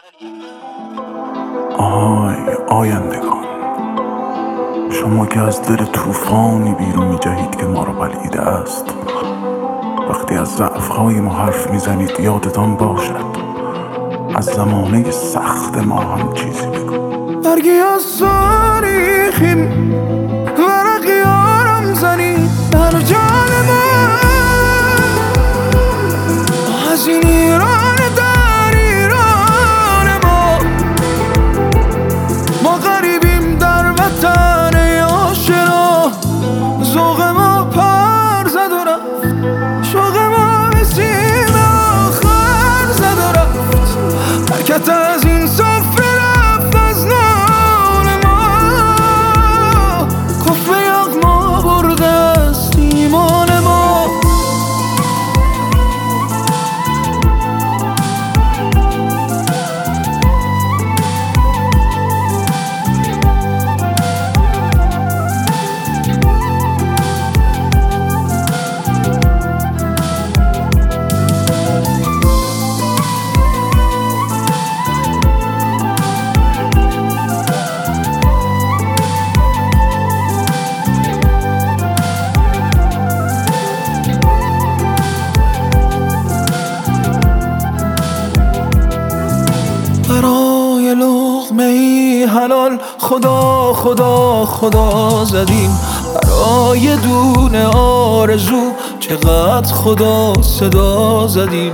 آهای آیندگان، شما که از دل طوفانی بیرون می‌جهید که ما را بلعیده است. وقتی از ضعف‌های ما حرف میزنید یادتان باشد از زمانه سخت ما هم چیزی بگو. برگی از تاریخیم ورقی آرم زنید در جان من، از این ایران در ایران ما غریبیم در وطن آشنا. ذوق ما پر زد و رفت، شوق ما به سیم آخر زد و رفت. حرکت از این سفره رفت از نان ما، کفر یغما برده است ایمان ما. برای لقمه ای حلال خدا خدا خدا زدیم، برای دونه آرزو چقدر خدا صدا زدیم.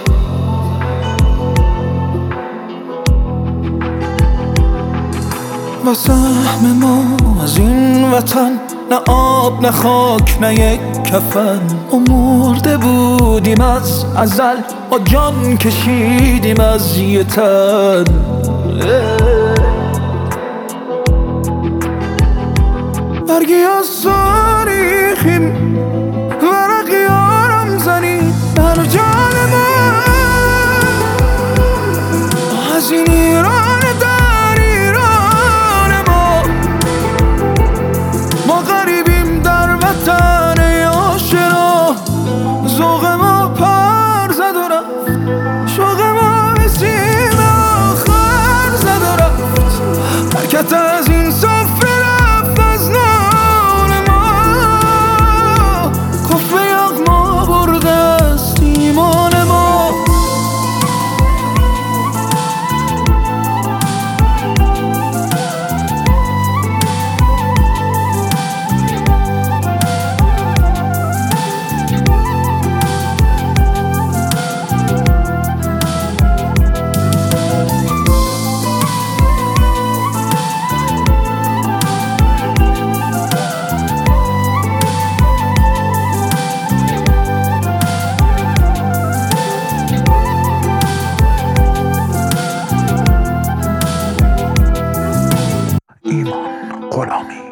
و سهم ما از این وطن نه آب نه خاک نه یک کفن. ما مرده بودیم از ازل، با جان کشیدیم از یه تن. برگی از تاریخیم ورقی آرم زنید در جان من، از این ایران در ایران ما غریبیم در وطن آشنا. ذوق ما پر زد و رفت، شوق ما به سیم آخر زد و رفت. حرکت از این سفره رفت از نان ما، کفر یغما برده است ایمان ما. ایمان غلامی.